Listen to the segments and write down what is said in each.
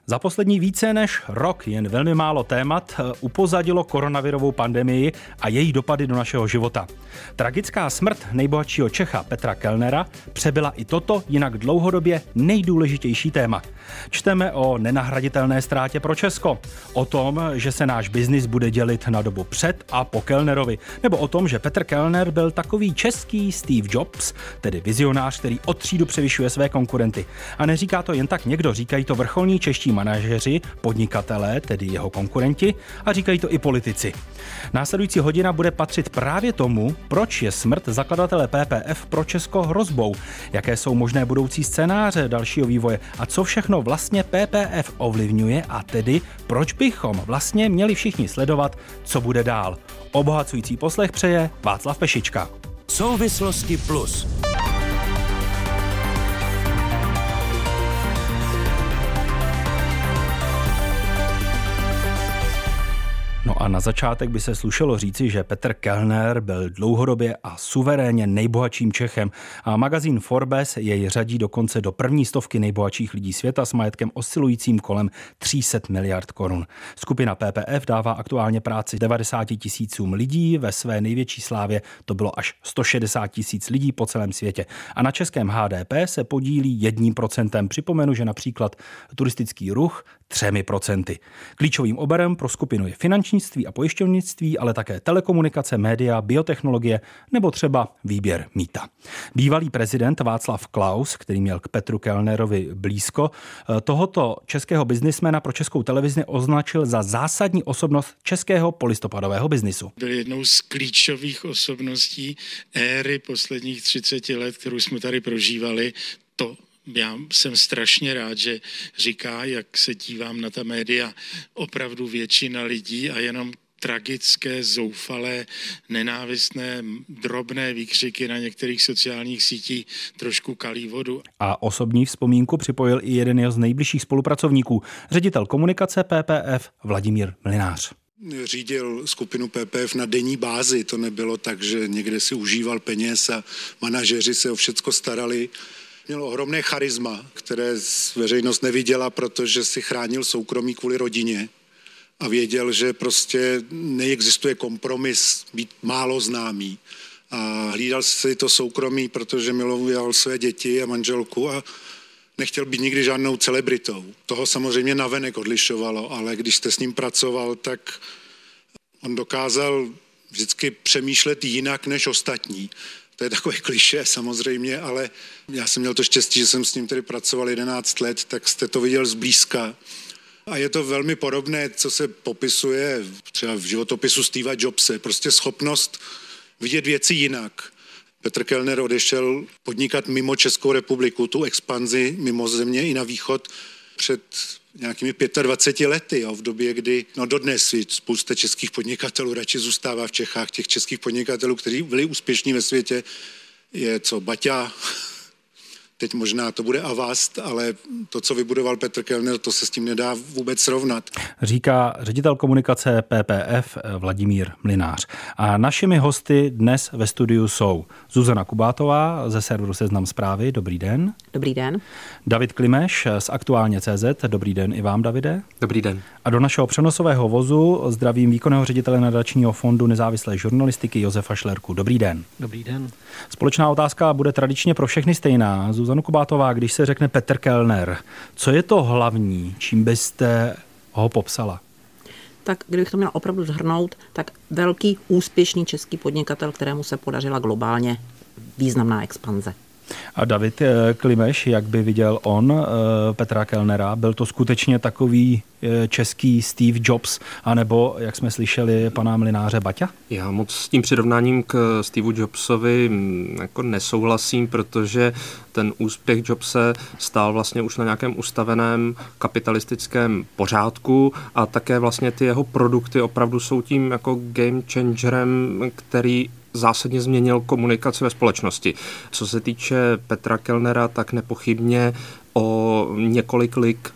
Za poslední více než rok jen velmi málo témat upozadilo koronavirovou pandemii a její dopady do našeho života. Tragická smrt nejbohatšího Čecha Petra Kellnera přebyla i toto jinak dlouhodobě nejdůležitější téma. Čteme o nenahraditelné ztrátě pro Česko, o tom, že se náš biznis bude dělit na dobu před a po Kellnerovi, nebo o tom, že Petr Kellner byl takový český Steve Jobs, tedy vizionář, který o třídu převyšuje své konkurenty. A neříká to jen tak někdo, říkají to vrcholní čeští manažeři, podnikatelé, tedy jeho konkurenti, a říkají to i politici. Následující hodina bude patřit právě tomu, proč je smrt zakladatele PPF pro Česko hrozbou, jaké jsou možné budoucí scénáře dalšího vývoje a co všechno vlastně PPF ovlivňuje a tedy proč bychom vlastně měli všichni sledovat, co bude dál. Obohacující poslech přeje Václav Pešička. Souvislosti plus. No a na začátek by se slušelo říci, že Petr Kellner byl dlouhodobě a suverénně nejbohatším Čechem a magazín Forbes jej řadí dokonce do první stovky nejbohatších lidí světa s majetkem oscilujícím kolem 300 miliard korun. Skupina PPF dává aktuálně práci 90 000 lidí, ve své největší slávě to bylo až 160 000 lidí po celém světě. A na českém HDP se podílí 1%. Připomenu, že například turistický ruch 3%. Klíčovým oborem pro skupinu je finančnictví a pojišťovnictví, ale také telekomunikace, média, biotechnologie nebo třeba výběr mýta. Bývalý prezident Václav Klaus, který měl k Petru Kellnerovi blízko, tohoto českého biznismena pro Českou televizi označil za zásadní osobnost českého polistopadového biznisu. Byl jednou z klíčových osobností éry posledních 30 let, kterou jsme tady prožívali. Já jsem strašně rád, že říká, jak se dívám na ta média, opravdu většina lidí a jenom tragické, zoufalé, nenávistné, drobné výkřiky na některých sociálních sítích trošku kalí vodu. A osobní vzpomínku připojil i jeden z nejbližších spolupracovníků, ředitel komunikace PPF Vladimír Mlynář. Řídil skupinu PPF na denní bázi, to nebylo tak, že někde si užíval peněz a manažeři se o všecko starali. Měl ohromné charisma, které veřejnost neviděla, protože si chránil soukromí kvůli rodině a věděl, že prostě neexistuje kompromis být málo známý. A hlídal si to soukromí, protože miloval své děti a manželku a nechtěl být nikdy žádnou celebritou. Toho samozřejmě navenek odlišovalo, ale když jste s ním pracoval, tak on dokázal vždycky přemýšlet jinak než ostatní. To je takové klišé samozřejmě, ale já jsem měl to štěstí, že jsem s ním tedy pracoval 11 let, tak jste to viděl zblízka. A je to velmi podobné, co se popisuje třeba v životopisu Steva Jobse, prostě schopnost vidět věci jinak. Petr Kellner odešel podnikat mimo Českou republiku, tu expanzi mimo země i na východ před nějakými 25 lety, v době, kdy dodnes spousta českých podnikatelů radši zůstává v Čechách. Těch českých podnikatelů, kteří byli úspěšní ve světě, je Baťa, teď možná to bude Avast, ale to, co vybudoval Petr Kellner, to se s tím nedá vůbec srovnat. Říká ředitel komunikace PPF Vladimír Mlynář. A našimi hosty dnes ve studiu jsou Zuzana Kubátová ze serveru Seznam Zprávy. Dobrý den. Dobrý den. David Klimeš z Aktuálně.cz. Dobrý den i vám, Davide. Dobrý den. A do našeho přenosového vozu zdravím výkonného ředitele nadačního fondu nezávislé žurnalistiky Josefa Šlerku. Dobrý den. Dobrý den. Společná otázka bude tradičně pro všechny stejná. Zuzano Kubátová, když se řekne Petr Kellner, co je to hlavní, čím byste ho popsala? Tak kdybych to měla opravdu shrnout, tak velký úspěšný český podnikatel, kterému se podařila globálně významná expanze. A David Klimeš, jak by viděl on Petra Kellnera? Byl to skutečně takový český Steve Jobs, anebo, jak jsme slyšeli, pana Mlynáře Baťa? Já moc s tím přirovnáním k Steveu Jobsovi jako nesouhlasím, protože ten úspěch Jobse stál vlastně už na nějakém ustaveném kapitalistickém pořádku a také vlastně ty jeho produkty opravdu jsou tím jako game changerem, který zásadně změnil komunikaci ve společnosti. Co se týče Petra Kellnera, tak nepochybně o několik lig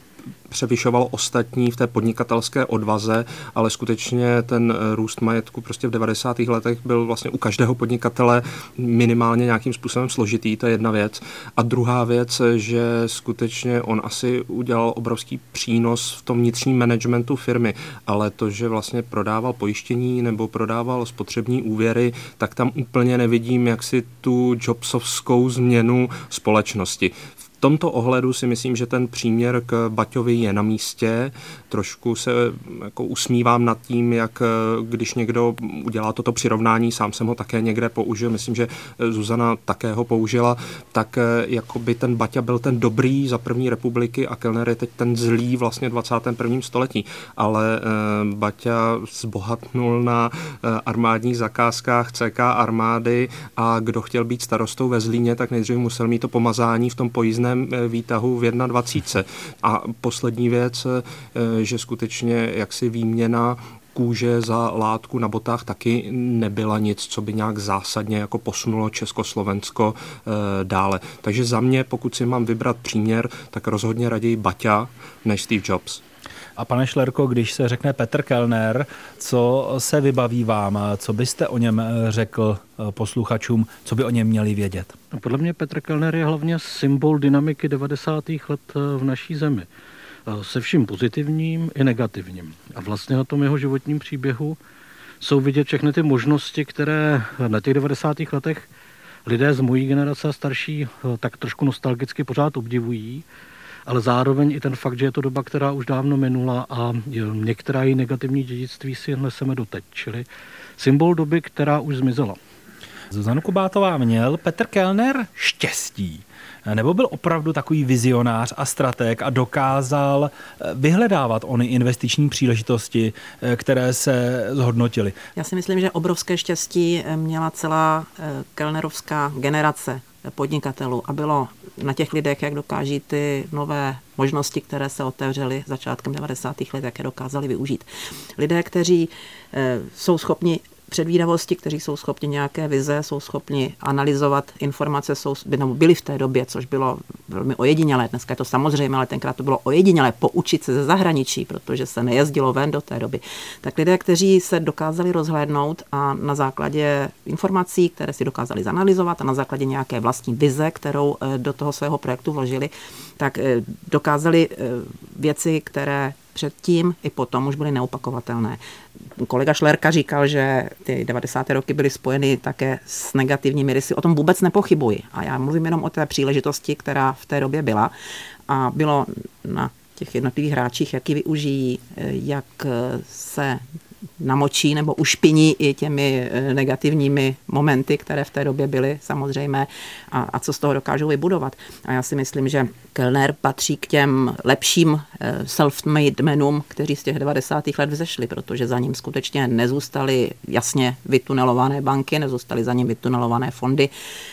převyšoval ostatní v té podnikatelské odvaze, ale skutečně ten růst majetku prostě v 90. letech byl vlastně u každého podnikatele minimálně nějakým způsobem složitý, to je jedna věc. A druhá věc, že skutečně on asi udělal obrovský přínos v tom vnitřním managementu firmy, ale to, že vlastně prodával pojištění nebo prodával spotřební úvěry, tak tam úplně nevidím jaksi tu jobsovskou změnu společnosti. V tomto ohledu si myslím, že ten příměr k Baťovi je na místě. Trošku se jako usmívám nad tím, jak když někdo udělá toto přirovnání, sám jsem ho také někde použil, myslím, že Zuzana také ho použila, tak jako by ten Baťa byl ten dobrý za první republiky a Kellner je teď ten zlý vlastně 21. století. Ale Baťa zbohatnul na armádních zakázkách CK armády a kdo chtěl být starostou ve Zlíně, tak nejdřív musel mít to pomazání v tom pojízdném výtahu v 21. A poslední věc, že skutečně jaksi výměna kůže za látku na botách taky nebyla nic, co by nějak zásadně jako posunulo Československo dále. Takže za mě, pokud si mám vybrat příměr, tak rozhodně raději Baťa než Steve Jobs. A pane Šlerko, když se řekne Petr Kellner, co se vybaví vám? Co byste o něm řekl posluchačům? Co by o něm měli vědět? Podle mě Petr Kellner je hlavně symbol dynamiky 90. let v naší zemi. Se vším pozitivním i negativním. A vlastně na tom jeho životním příběhu jsou vidět všechny ty možnosti, které na těch 90. letech lidé z mojí generace a starší tak trošku nostalgicky pořád obdivují, ale zároveň i ten fakt, že je to doba, která už dávno minula a některá její negativní dědictví si neseme doteď, čili symbol doby, která už zmizela. Zuzano Kubátová, měl Petr Kellner štěstí? Nebo byl opravdu takový vizionář a stratég a dokázal vyhledávat ony investiční příležitosti, které se zhodnotily? Já si myslím, že obrovské štěstí měla celá kellnerovská generace podnikatelů a bylo na těch lidech, jak dokáží ty nové možnosti, které se otevřely začátkem 90. let, jak je dokázali využít. Lidé, kteří jsou schopni předvídavosti, kteří jsou schopni nějaké vize, jsou schopni analyzovat informace, byli v té době, což bylo velmi ojedinělé. Dneska je to samozřejmě, ale tenkrát to bylo ojedinělé poučit se ze zahraničí, protože se nejezdilo ven do té doby. Tak lidé, kteří se dokázali rozhlédnout a na základě informací, které si dokázali zanalyzovat a na základě nějaké vlastní vize, kterou do toho svého projektu vložili, tak dokázali věci, které předtím i potom už byly neopakovatelné. Kolega Šlerka říkal, že ty 90. roky byly spojeny také s negativními rysy. O tom vůbec nepochybuji. A já mluvím jenom o té příležitosti, která v té době byla. A bylo na těch jednotlivých hráčích, jak ji využijí, jak se namočí nebo ušpiní i těmi negativními momenty, které v té době byly samozřejmě a co z toho dokážou vybudovat. A já si myslím, že Kellner patří k těm lepším self-made menům, kteří z těch 90. let vzešli, protože za ním skutečně nezůstaly jasně vytunelované banky, nezůstaly za ním vytunelované fondy,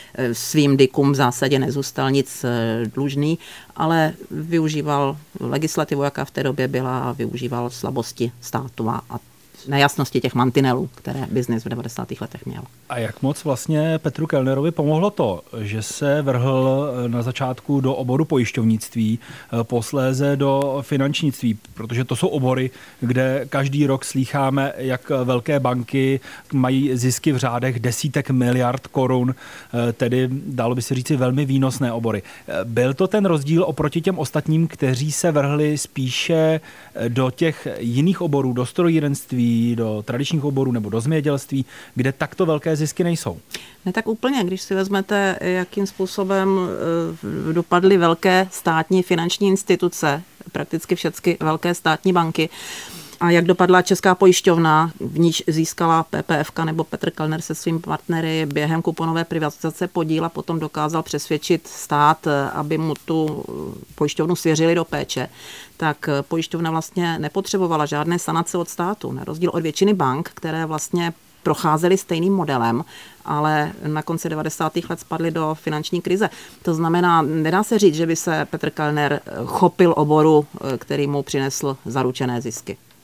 svým dikům v zásadě nezůstal nic dlužný, ale využíval legislativu, jaká v té době byla, a využíval slabosti státu a nejasnosti těch mantinelů, které biznis v 90. letech měl. A jak moc vlastně Petru Kellnerovi pomohlo to, že se vrhl na začátku do oboru pojišťovnictví, posléze do finančnictví, protože to jsou obory, kde každý rok slýcháme, jak velké banky mají zisky v řádech desítek miliard korun, tedy dalo by se říci velmi výnosné obory. Byl to ten rozdíl oproti těm ostatním, kteří se vrhli spíše do těch jiných oborů, do strojírenství, do tradičních oborů nebo do zemědělství, kde takto velké zisky nejsou? Ne tak úplně, když si vezmete, jakým způsobem dopadly velké státní finanční instituce, prakticky všechny velké státní banky, a jak dopadla Česká pojišťovna, v níž získala PPF nebo Petr Kellner se svými partnery během kuponové privatizace podíl a potom dokázal přesvědčit stát, aby mu tu pojišťovnu svěřili do péče, tak pojišťovna vlastně nepotřebovala žádné sanace od státu, na rozdíl od většiny bank, které vlastně procházely stejným modelem, ale na konci 90. let spadly do finanční krize. To znamená, nedá se říct, že by se Petr Kellner chopil oboru, který mu přinesl zaručené zisky.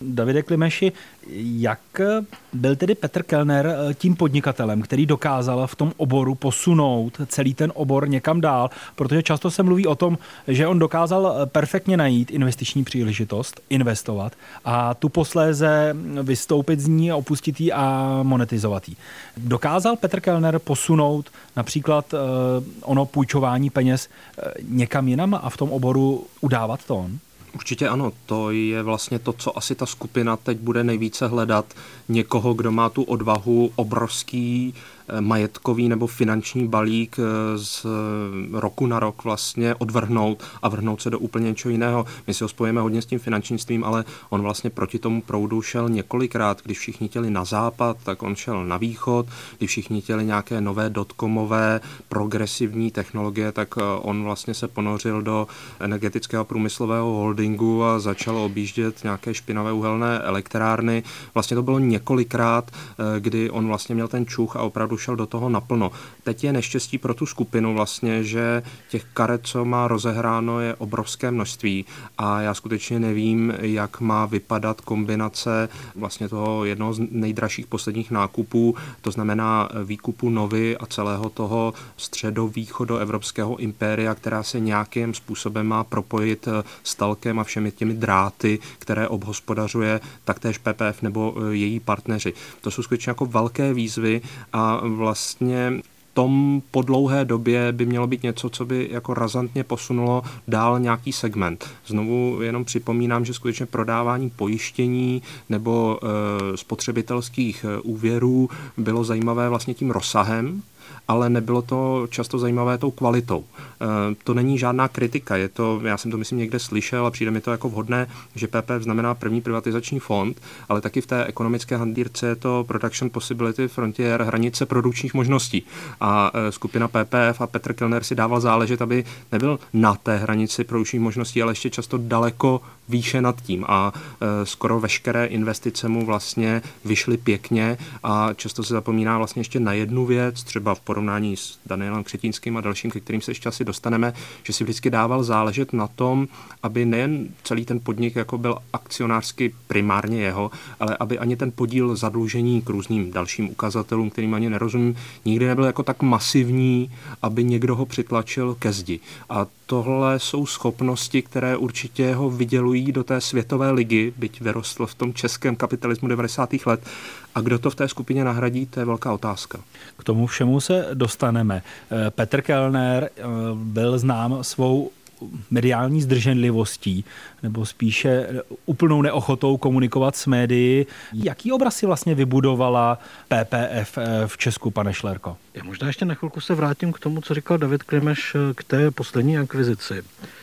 Davide Klimeši, jak byl tedy Petr Kellner tím podnikatelem, který dokázal v tom oboru posunout celý ten obor někam dál, protože často se mluví o tom, že on dokázal perfektně najít investiční příležitost, investovat a tu posléze vystoupit z ní, opustit ji a monetizovat ji. Dokázal Petr Kellner posunout například ono půjčování peněz někam jinam a v tom oboru udávat to on? Určitě ano, to je vlastně to, co asi ta skupina teď bude nejvíce hledat. Někoho, kdo má tu odvahu obrovský majetkový nebo finanční balík z roku na rok vlastně odvrhnout a vrhnout se do úplně něčeho jiného. My si ho spojíme hodně s tím finančnictvím, ale on vlastně proti tomu proudu šel několikrát. Když všichni chtěli na západ, tak on šel na východ. Když všichni chtěli nějaké nové dotcomové progresivní technologie, tak on vlastně se ponořil do energetického průmyslového holdingu a začal objíždět nějaké špinavé uhelné elektrárny. Vlastně to bylo několikrát, kdy on vlastně měl ten čuch a opravdu šel do toho naplno. Teď je neštěstí pro tu skupinu vlastně, že těch karet, co má rozehráno, je obrovské množství a já skutečně nevím, jak má vypadat kombinace vlastně toho jednoho z nejdražších posledních nákupů, to znamená výkupu Novy a celého toho středovýchodoevropského impéria, která se nějakým způsobem má propojit s Telkem a všemi těmi dráty, které obhospodařuje taktéž PPF nebo její partneři. To jsou skutečně jako velké výzvy a vlastně tom po dlouhé době by mělo být něco, co by jako razantně posunulo dál nějaký segment. Znovu jenom připomínám, že skutečně prodávání pojištění nebo spotřebitelských úvěrů bylo zajímavé vlastně tím rozsahem, ale nebylo to často zajímavé tou kvalitou. To není žádná kritika, je to, já jsem to myslím někde slyšel a přijde mi to jako vhodné, že PPF znamená první privatizační fond, ale taky v té ekonomické handírce je to Production Possibility Frontier, hranice produkčních možností. A skupina PPF a Petr Kellner si dával záležet, aby nebyl na té hranici produkčních možností, ale ještě často daleko výše nad tím a skoro veškeré investice mu vlastně vyšly pěkně a často se zapomíná vlastně ještě na jednu věc, třeba v porovnání s Danielem Křetínským a dalším, ke kterým se ještě asi dostaneme, že si vždycky dával záležet na tom, aby nejen celý ten podnik jako byl akcionářsky primárně jeho, ale aby ani ten podíl zadlužení k různým dalším ukazatelům, kterým ani nerozumím, nikdy nebyl jako tak masivní, aby někdo ho přitlačil ke zdi. A tohle jsou schopnosti, které určitě ho vydělují do té světové ligy, byť vyrostl v tom českém kapitalismu 90. let. A kdo to v té skupině nahradí, to je velká otázka. K tomu všemu se dostaneme. Petr Kellner byl znám svou mediální zdrženlivostí, nebo spíše úplnou neochotou komunikovat s médii. Jaký obraz si vlastně vybudovala PPF v Česku, pane Šlerko? Já možná ještě na chvilku se vrátím k tomu, co říkal David Klimeš k té poslední akvizici.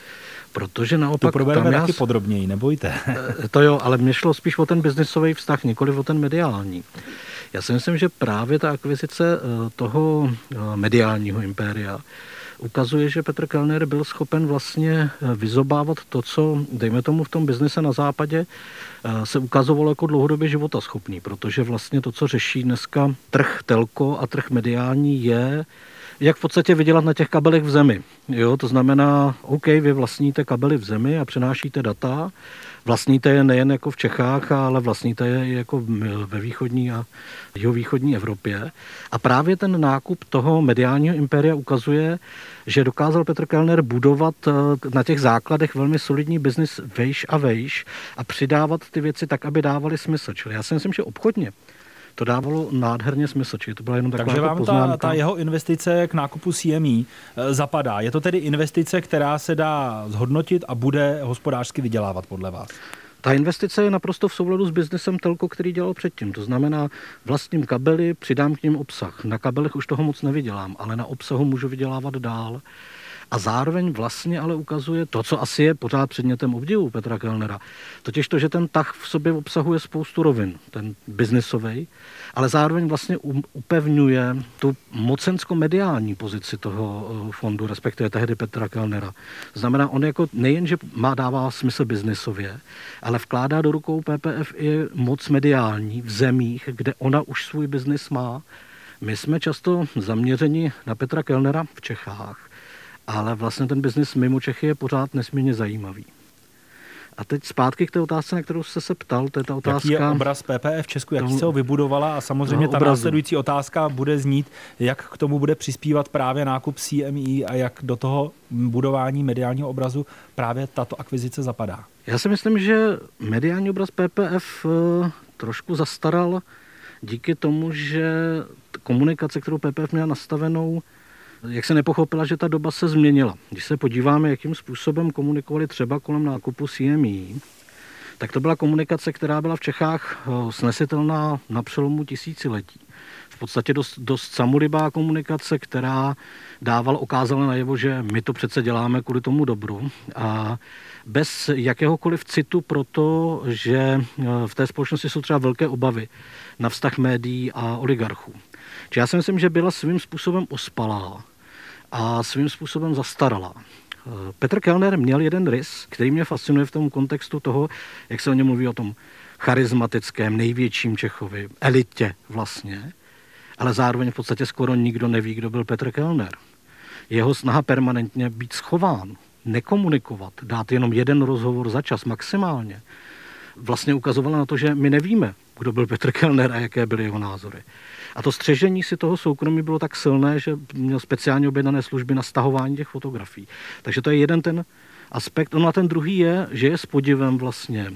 Protože naopak... To probereme taky podrobněji, nebojte. To jo, ale mě šlo spíš o ten biznisový vztah, nikoliv o ten mediální. Já si myslím, že právě ta akvizice toho mediálního impéria ukazuje, že Petr Kellner byl schopen vlastně vyzobávat to, co, dejme tomu, v tom biznise na západě se ukazovalo jako dlouhodobě životaschopný, protože vlastně to, co řeší dneska trh telko a trh mediální, je jak v podstatě vydělat na těch kabelech v zemi. Jo, to znamená, OK, vy vlastníte kabely v zemi a přenášíte data, vlastníte je nejen jako v Čechách, ale vlastníte je i jako ve východní a jihovýchodní Evropě. A právě ten nákup toho mediálního impéria ukazuje, že dokázal Petr Kellner budovat na těch základech velmi solidní biznis vejš a přidávat ty věci tak, aby dávaly smysl. Čili já si myslím, že obchodně to dávalo nádherně smysl, či to byla jenom taková Takže vám poznámka. ta jeho investice k nákupu CME zapadá. Je to tedy investice, která se dá zhodnotit a bude hospodářsky vydělávat podle vás? Ta investice je naprosto v souladu s biznesem telko, který dělal předtím. To znamená, vlastním kabely, přidám k nim obsah. Na kabelech už toho moc nevydělám, ale na obsahu můžu vydělávat dál. A zároveň vlastně ale ukazuje to, co asi je pořád předmětem obdivu Petra Kellnera. Totiž to, že ten tah v sobě obsahuje spoustu rovin, ten biznisový, ale zároveň vlastně upevňuje tu mocensko-mediální pozici toho fondu, respektive tehdy Petra Kellnera. Znamená, on jako nejenže dává smysl biznisově, ale vkládá do rukou PPF i moc mediální v zemích, kde ona už svůj biznis má. My jsme často zaměřeni na Petra Kellnera v Čechách, ale vlastně ten biznis mimo Čechy je pořád nesmírně zajímavý. A teď zpátky k té otázce, na kterou jste se ptal, to je ta otázka... Jaký je obraz PPF v Česku, jak se ho vybudovala a samozřejmě ta následující otázka bude znít, jak k tomu bude přispívat právě nákup CME a jak do toho budování mediálního obrazu právě tato akvizice zapadá. Já si myslím, že mediální obraz PPF trošku zastaral díky tomu, že komunikace, kterou PPF měla nastavenou, jak se nepochopila, že ta doba se změnila. Když se podíváme, jakým způsobem komunikovali třeba kolem nákupu CME, tak to byla komunikace, která byla v Čechách snesitelná na přelomu tisíciletí. V podstatě dost samolibá komunikace, která ukázala najevo, že my to přece děláme kvůli tomu dobru a bez jakéhokoliv citu pro to, že v té společnosti jsou třeba velké obavy na vztah médií a oligarchů. Čiže já si myslím, že byla svým způsobem ospalá a svým způsobem zastaralá. Petr Kellner měl jeden rys, který mě fascinuje v tom kontextu toho, jak se o něm mluví o tom charismatickém, největším Čechovi, elitě vlastně, ale zároveň v podstatě skoro nikdo neví, kdo byl Petr Kellner. Jeho snaha permanentně být schován, nekomunikovat, dát jenom jeden rozhovor za čas maximálně, vlastně ukazovala na to, že my nevíme, kdo byl Petr Kellner a jaké byly jeho názory. A to střežení si toho soukromí bylo tak silné, že měl speciálně objednané služby na stahování těch fotografií. Takže to je jeden ten aspekt. No a ten druhý je, že je s podivem vlastně,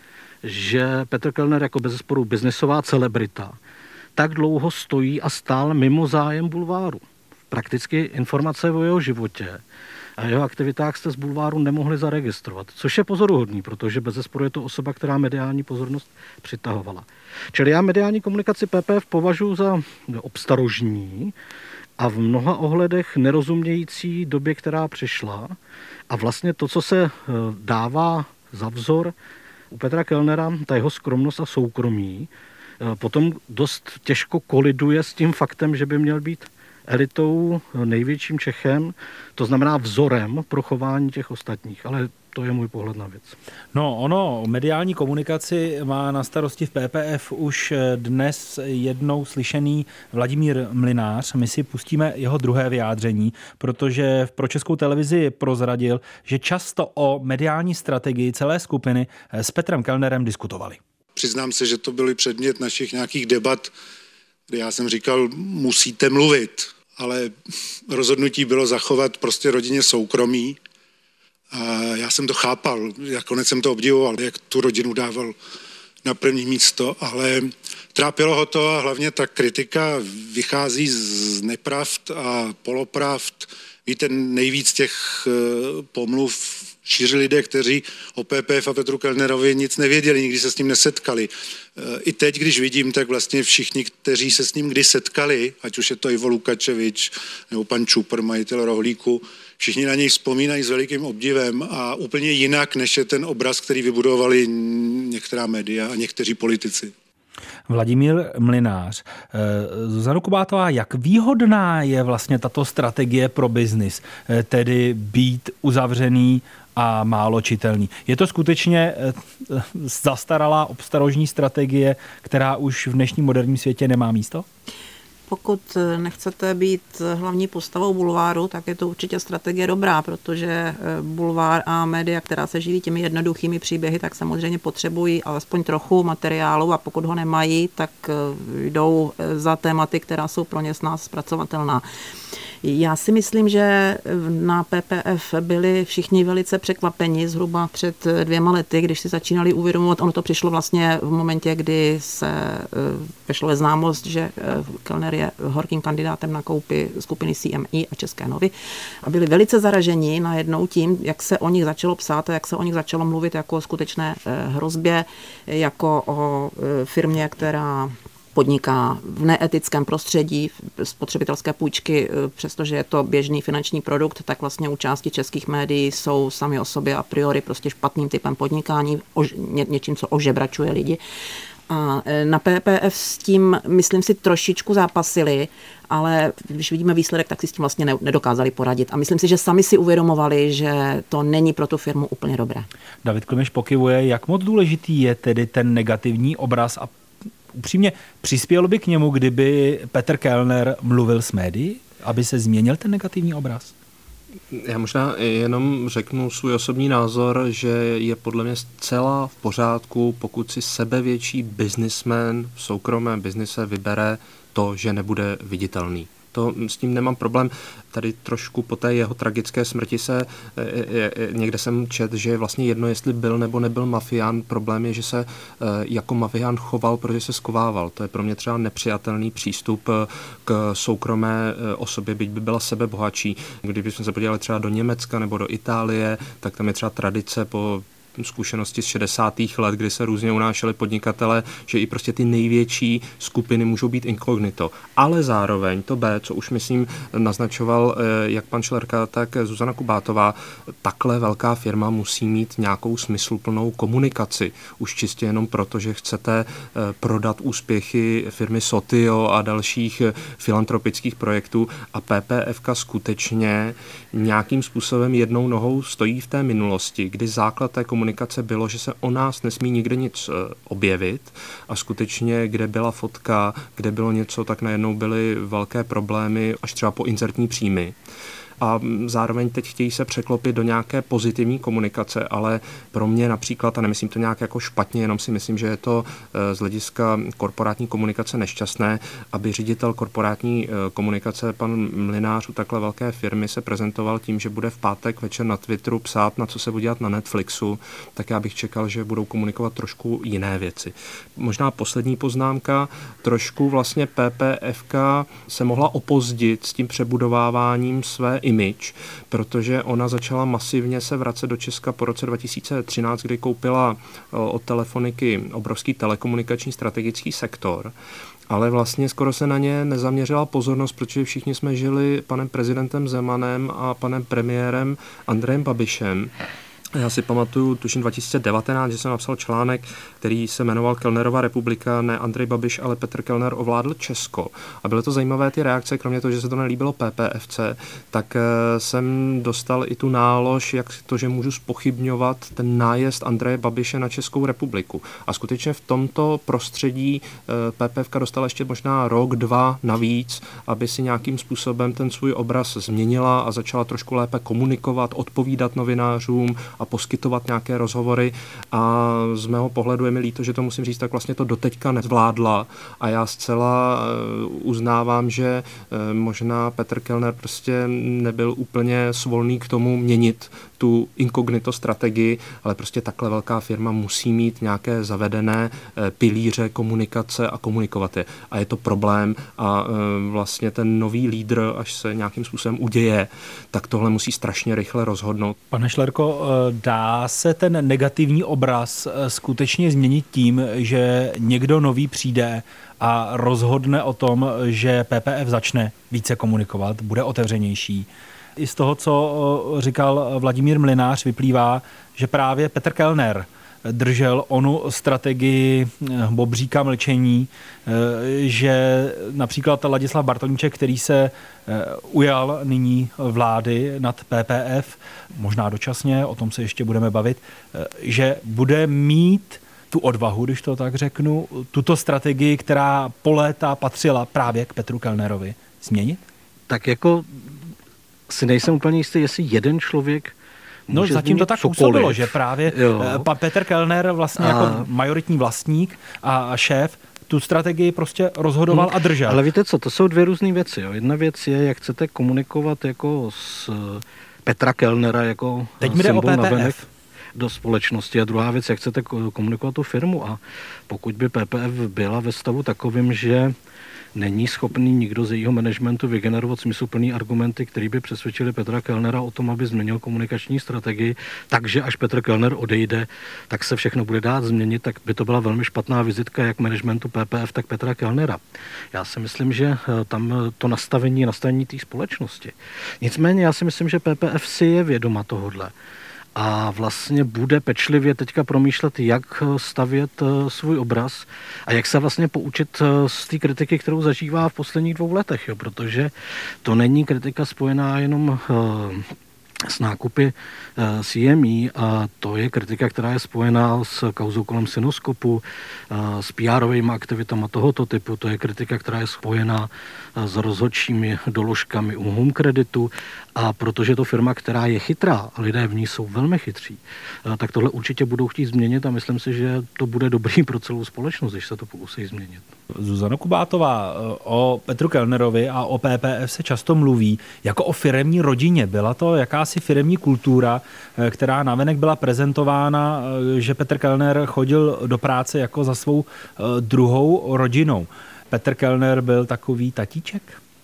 že Petr Kellner jako bezesporu biznesová celebrita tak dlouho stojí a stál mimo zájem bulváru. Prakticky informace o jeho životě a jeho aktivitách jste z bulváru nemohli zaregistrovat, což je pozoruhodný, protože bezesporu je to osoba, která mediální pozornost přitahovala. Čili já mediální komunikaci PPF považuji za obstarožní a v mnoha ohledech nerozumějící době, která přišla. A vlastně to, co se dává za vzor u Petra Kellnera, ta jeho skromnost a soukromí, potom dost těžko koliduje s tím faktem, že by měl být elitou, největším Čechem, to znamená vzorem pro chování těch ostatních, ale to je můj pohled na věc. No, ono, mediální komunikaci má na starosti v PPF už dnes jednou slyšený Vladimír Mlynář. My si pustíme jeho druhé vyjádření, protože pro Českou televizi prozradil, že často o mediální strategii celé skupiny s Petrem Kellnerem diskutovali. Přiznám se, že to byly předmět našich nějakých debat, kde já jsem říkal, musíte mluvit, ale rozhodnutí bylo zachovat prostě rodině soukromí. A já jsem to chápal, nakonec jsem to obdivoval, jak tu rodinu dával na první místo, ale trápilo ho to a hlavně ta kritika vychází z nepravd a polopravd. Víte, nejvíc těch pomluv šířili lidé, kteří o PPF a Petru Kellnerovi nic nevěděli, nikdy se s ním nesetkali. I teď, když vidím, tak vlastně všichni, kteří se s ním kdy setkali, ať už je to Ivo Lukačevič nebo pan Čupr, majitel Rohlíku, všichni na něj vzpomínají s velikým obdivem a úplně jinak, než je ten obraz, který vybudovali některá média a někteří politici. Vladimír Mlynář. Zuzano Kubátová, jak výhodná je vlastně tato strategie pro biznis, tedy být uzavřený a málo čitelný? Je to skutečně zastaralá obstarožní strategie, která už v dnešním moderním světě nemá místo? Pokud nechcete být hlavní postavou bulváru, tak je to určitě strategie dobrá, protože bulvár a média, která se živí těmi jednoduchými příběhy, tak samozřejmě potřebují alespoň trochu materiálu a pokud ho nemají, tak jdou za tématy, která jsou pro ně s nás zpracovatelná. Já si myslím, že na PPF byli všichni velice překvapeni zhruba před 2 lety, když si začínali uvědomovat, ono to přišlo vlastně v momentě, kdy se vešlo ve známost, že Kellner je horkým kandidátem na koupy skupiny CME a České novy a byli velice zaraženi najednou tím, jak se o nich začalo psát a jak se o nich začalo mluvit jako o skutečné hrozbě, jako o firmě, která podniká v neetickém prostředí, spotřebitelské půjčky, přestože je to běžný finanční produkt, tak vlastně u části českých médií jsou sami o sobě a priori prostě špatným typem podnikání, něčím, co ožebračuje lidi. A na PPF s tím, myslím si, trošičku zápasili, ale když vidíme výsledek, tak si s tím vlastně nedokázali poradit. A myslím si, že sami si uvědomovali, že to není pro tu firmu úplně dobré. David Klimeš pokyvuje, jak moc důležitý je tedy ten negativní obraz a upřímně přispělo by k němu, kdyby Petr Kellner mluvil s médií, aby se změnil ten negativní obraz? Já možná jenom řeknu svůj osobní názor, že je podle mě zcela v pořádku, pokud si sebevětší biznismen v soukromém biznise vybere to, že nebude viditelný. S tím nemám problém. Tady trošku po té jeho tragické smrti někde jsem četl, že je vlastně jedno, jestli byl nebo nebyl mafián. Problém je, že se jako mafián choval, protože se skovával. To je pro mě třeba nepřijatelný přístup k soukromé osobě, byť by byla sebebohatší. Kdybychom se podívali třeba do Německa nebo do Itálie, tak tam je třeba tradice po zkušenosti z 60. let, kdy se různě unášeli podnikatele, že i prostě ty největší skupiny můžou být inkognito. Ale zároveň to B, co už myslím naznačoval jak pan Šlerka, tak Zuzana Kubátová, takhle velká firma musí mít nějakou smysluplnou komunikaci. Už čistě jenom proto, že chcete prodat úspěchy firmy Sotio a dalších filantropických projektů a PPFka skutečně nějakým způsobem jednou nohou stojí v té minulosti, kdy základ té komunikace bylo, že se o nás nesmí nikde nic objevit a skutečně, kde byla fotka, kde bylo něco, tak najednou byly velké problémy až třeba po inzertní příjmy. A zároveň teď chtějí se překlopit do nějaké pozitivní komunikace, ale pro mě například, a nemyslím to nějak jako špatně, jenom si myslím, že je to z hlediska korporátní komunikace nešťastné, aby ředitel korporátní komunikace, pan Mlynář u takhle velké firmy se prezentoval tím, že bude v pátek večer na Twitteru psát, na co se bude dělat na Netflixu, tak já bych čekal, že budou komunikovat trošku jiné věci. Možná poslední poznámka, trošku vlastně PPFka se mohla opozdit s tím přebudováváním své image, protože ona začala masivně se vracet do Česka po roce 2013, kdy koupila od Telefoniky obrovský telekomunikační strategický sektor, ale vlastně skoro se na ně nezaměřila pozornost, protože všichni jsme žili panem prezidentem Zemanem a panem premiérem Andrejem Babišem. Já si pamatuju, tuším 2019, že jsem napsal článek, který se jmenoval Kellnerova republika, ne Andrej Babiš, ale Petr Kellner ovládl Česko. A byly to zajímavé ty reakce, kromě toho, že se to nelíbilo PPFC, tak jsem dostal i tu nálož, jak to, že můžu zpochybňovat ten nájezd Andreje Babiše na Českou republiku. A skutečně v tomto prostředí PPFka dostala ještě možná rok, 2 navíc, aby si nějakým způsobem ten svůj obraz změnila a začala trošku lépe komunikovat, odpovídat novinářům a poskytovat nějaké rozhovory a z mého pohledu je mi líto, že to musím říct, tak vlastně to doteďka nezvládla a já zcela uznávám, že možná Petr Kellner prostě nebyl úplně svolný k tomu měnit tu inkognito strategii, ale prostě takhle velká firma musí mít nějaké zavedené pilíře komunikace a komunikovat je. A je to problém a vlastně ten nový lídr, až se nějakým způsobem uděje, tak tohle musí strašně rychle rozhodnout. Pane Šlerko, dá se ten negativní obraz skutečně změnit tím, že někdo nový přijde a rozhodne o tom, že PPF začne více komunikovat, bude otevřenější? I z toho, co říkal Vladimír Mlynář, vyplývá, že právě Petr Kellner držel onu strategii bobříka mlčení, že například Ladislav Bartoníček, který se ujal nyní vlády nad PPF, možná dočasně, o tom se ještě budeme bavit, že bude mít tu odvahu, když to tak řeknu, tuto strategii, která po léta patřila právě k Petru Kellnerovi, změnit? Tak jako si nejsem úplně jistý, jestli jeden člověk No zatím to tak působilo, že právě pan Petr Kellner vlastně jako majoritní vlastník a šéf tu strategii prostě rozhodoval a držel. Ale víte co, to jsou dvě různé věci. Jo. Jedna věc je, jak chcete komunikovat jako s Petra Kellnera jako symbol navenek do společnosti a druhá věc, jak chcete komunikovat tu firmu a pokud by PPF byla ve stavu takovým, že není schopný nikdo z jejího managementu vygenerovat smysluplný argumenty, který by přesvědčili Petra Kellnera o tom, aby změnil komunikační strategii, takže až Petr Kellner odejde, tak se všechno bude dát změnit, tak by to byla velmi špatná vizitka jak managementu PPF, tak Petra Kellnera. Já si myslím, že tam to nastavení té společnosti. Nicméně já si myslím, že PPF si je vědoma tohodle. A vlastně bude pečlivě teďka promýšlet, jak stavět svůj obraz a jak se vlastně poučit z té kritiky, kterou zažívá v posledních 2 letech, jo, protože to není kritika spojená jenom s nákupy CME, a to je kritika, která je spojená s kauzou kolem Synoskopu, s PR-ovými aktivitami tohoto typu. To je kritika, která je spojená s rozhodčími doložkami u Home Creditu, a protože je to firma, která je chytrá a lidé v ní jsou velmi chytří, tak tohle určitě budou chtít změnit a myslím si, že to bude dobrý pro celou společnost, když se to pokusí změnit. Zuzano Kubátová, o Petru Kellnerovi a o PPF se často mluví jako o firemní rodině. Byla to jakási firemní kultura, která navenek byla prezentována, že Petr Kellner chodil do práce jako za svou druhou rodinou. Petr Kellner byl takový tatíček?